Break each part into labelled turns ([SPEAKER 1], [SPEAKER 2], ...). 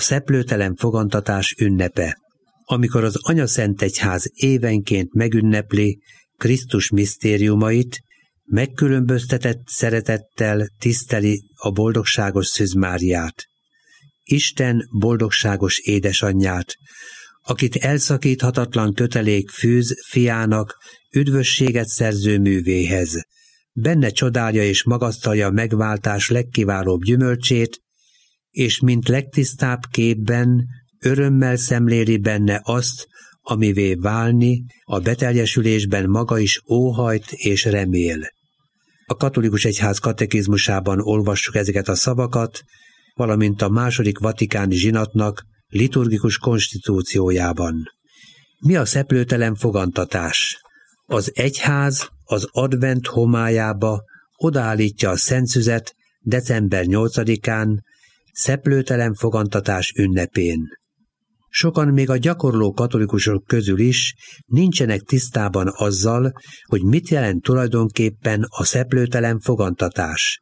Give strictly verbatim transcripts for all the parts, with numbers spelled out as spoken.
[SPEAKER 1] szeplőtelen fogantatás ünnepe, amikor az Anyaszentegyház évenként megünnepli Krisztus misztériumait, megkülönböztetett szeretettel tiszteli a boldogságos Szűz Máriát, Isten boldogságos édesanyját, akit elszakíthatatlan kötelék fűz fiának üdvösséget szerző művéhez. Benne csodálja és magasztalja a megváltás legkiválóbb gyümölcsét, és mint legtisztább képben örömmel szemléli benne azt, amivé válni, a beteljesülésben maga is óhajt és remél. A katolikus egyház katekizmusában olvassuk ezeket a szavakat, valamint a második vatikáni zsinatnak liturgikus konstitúciójában. Mi a szeplőtelen fogantatás? Az egyház az advent homályába odaállítja a szentszüzet december nyolcadikán, szeplőtelen fogantatás ünnepén. Sokan még a gyakorló katolikusok közül is nincsenek tisztában azzal, hogy mit jelent tulajdonképpen a szeplőtelen fogantatás.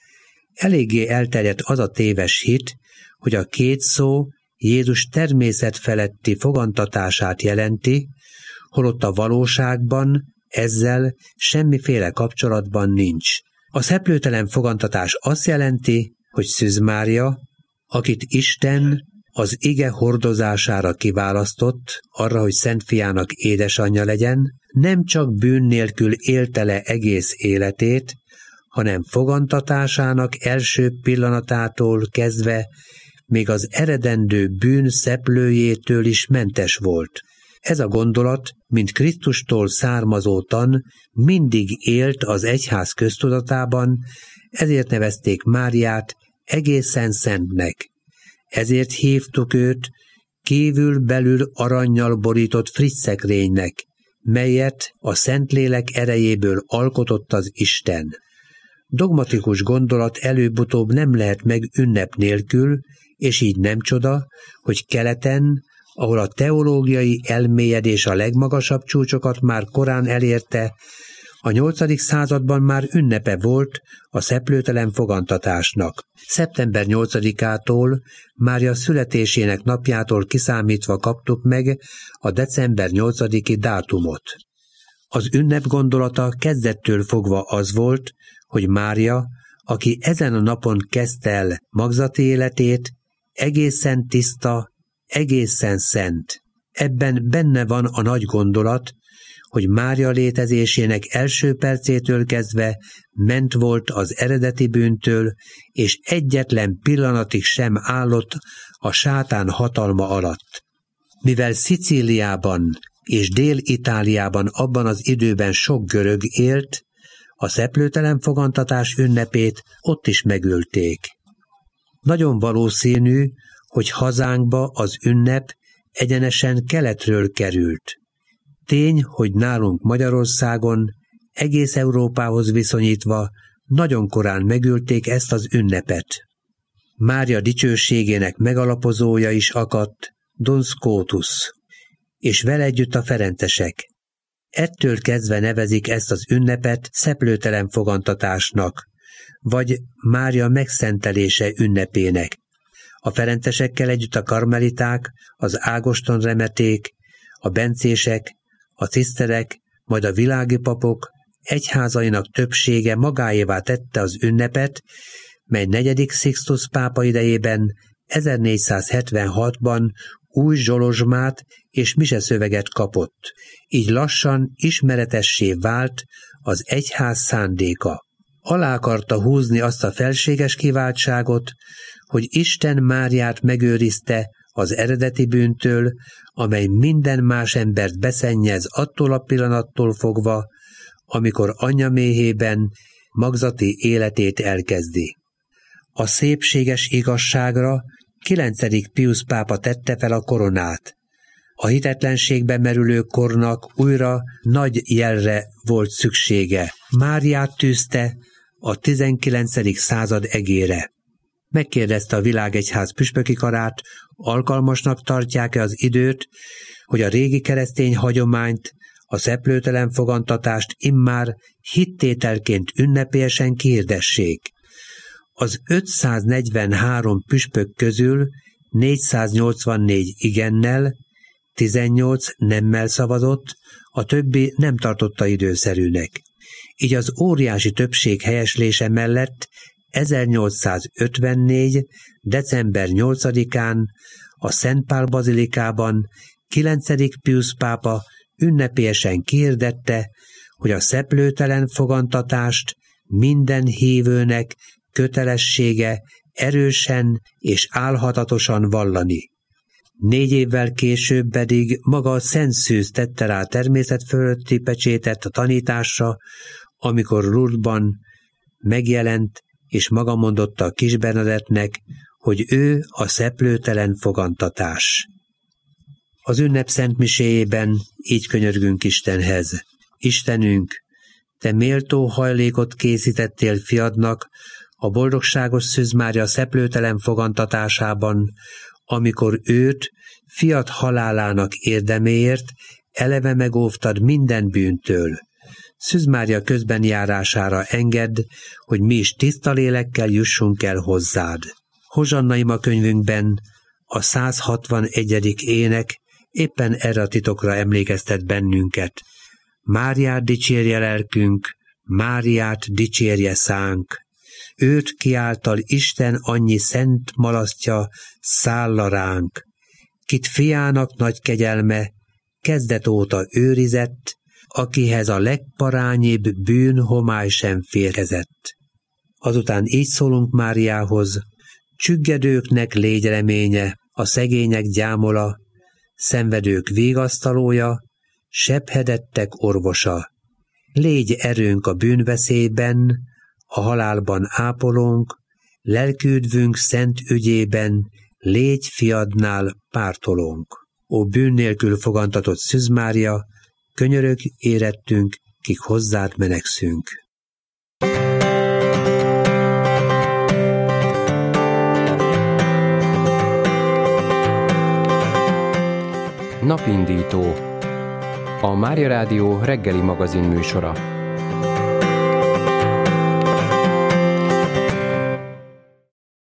[SPEAKER 1] Eléggé elterjedt az a téves hit, hogy a két szó Jézus természetfeletti fogantatását jelenti, holott a valóságban ezzel semmiféle kapcsolatban nincs. A szeplőtelen fogantatás azt jelenti, hogy Szűz Mária, akit Isten az ige hordozására kiválasztott, arra, hogy Szent Fiának édesanyja legyen, nem csak bűn nélkül élte le egész életét, hanem fogantatásának első pillanatától kezdve még az eredendő bűn szeplőjétől is mentes volt. Ez a gondolat, mint Krisztustól származótan, mindig élt az egyház köztudatában, ezért nevezték Máriát egészen szentnek. Ezért hívtuk őt kívül-belül arannyal borított frisszekrénynek, melyet a Szentlélek erejéből alkotott az Isten. Dogmatikus gondolat előbb-utóbb nem lehet meg ünnep nélkül, és így nem csoda, hogy keleten, ahol a teológiai elmélyedés a legmagasabb csúcsokat már korán elérte, a nyolcadik században már ünnepe volt a szeplőtelen fogantatásnak. szeptember nyolcadikától, Mária születésének napjától kiszámítva kaptuk meg a december nyolcadiki dátumot. Az ünnep gondolata kezdettől fogva az volt, hogy Mária, aki ezen a napon kezdte el magzati életét, egészen tiszta, egészen szent. Ebben benne van a nagy gondolat, hogy Mária létezésének első percétől kezdve ment volt az eredeti bűntől, és egyetlen pillanatig sem állott a sátán hatalma alatt. Mivel Szicíliában és Dél-Itáliában abban az időben sok görög élt, a szeplőtelen fogantatás ünnepét ott is megölték. Nagyon valószínű, hogy hazánkba az ünnep egyenesen keletről került. Tény, hogy nálunk Magyarországon, egész Európához viszonyítva nagyon korán megölték ezt az ünnepet. Mária dicsőségének megalapozója is akadt, Duns Scotus, és vele együtt a ferencesek. Ettől kezdve nevezik ezt az ünnepet szeplőtelen fogantatásnak, vagy Mária megszentelése ünnepének. A ferencesekkel együtt a karmeliták, az Ágoston remeték, a bencések, a ciszterek, majd a világi papok egyházainak többsége magáévá tette az ünnepet, mely negyedik Sixtus pápa idejében ezernégyszázhetvenhatban új zsolozsmát és miseszöveget kapott. Így lassan ismeretessé vált az egyház szándéka. Alá akarta húzni azt a felséges kiváltságot, hogy Isten Máriát megőrizte az eredeti bűntől, amely minden más embert beszennyez attól a pillanattól fogva, amikor anyja méhében magzati életét elkezdi. A szépséges igazságra kilencedik Piusz pápa tette fel a koronát. A hitetlenségbe merülő kornak újra nagy jelre volt szüksége. Máriát tűzte a tizenkilencedik század egére. Megkérdezte a világegyház püspöki karát, alkalmasnak tartják-e az időt, hogy a régi keresztény hagyományt, a szeplőtelen fogantatást immár hittételként ünnepélyesen kihirdessék. Az ötszáznegyvenhárom püspök közül négyszáznyolcvannégy igennel, tizennyolc nemmel szavazott, a többi nem tartotta időszerűnek. Így az óriási többség helyeslése mellett ezernyolcszázötvennégy. december nyolcadikán a Szent Pál bazilikában kilencedik Piusz pápa ünnepélyesen kihirdette, hogy a szeplőtelen fogantatást minden hívőnek kötelessége erősen és álhatatosan vallani. Négy évvel később pedig maga a Szent Szűz tette rá természet fölötti pecsétet a tanításra, amikor Lourdesban megjelent és maga mondotta a kis Bernadettnek, hogy ő a szeplőtelen fogantatás. Az ünnep szentmiséjében így könyörgünk Istenhez. Istenünk, te méltó hajlékot készítettél fiadnak a boldogságos Szűz Mária szeplőtelen fogantatásában, amikor őt fiad halálának érdeméért eleve megóvtad minden bűntől. Szűz Mária közben járására engedd, hogy mi is tiszta lélekkel jussunk el hozzád. Hozsanna ima könyvünkben a száz hatvanegyedik ének éppen erre a titokra emlékeztet bennünket. Máriát dicsérje lelkünk, Máriát dicsérje szánk. Őt kiáltal Isten annyi szent malasztja szálla ránk. Kit fiának nagy kegyelme kezdet óta őrizett, akihez a legparányibb bűn homály sem férhezett. Azután így szólunk Máriához: csüggedőknek légy reménye, a szegények gyámola, szenvedők vigasztalója, sebhedettek orvosa. Légy erőnk a bűnveszélyben, a halálban ápolónk, lelküdvünk szent ügyében, légy fiadnál pártolónk. Ó bűn nélkül fogantatott Szűz Mária, könyörög érettünk, kik hozzád menekszünk.
[SPEAKER 2] Napindító. A Mária Rádió reggeli magazin műsora.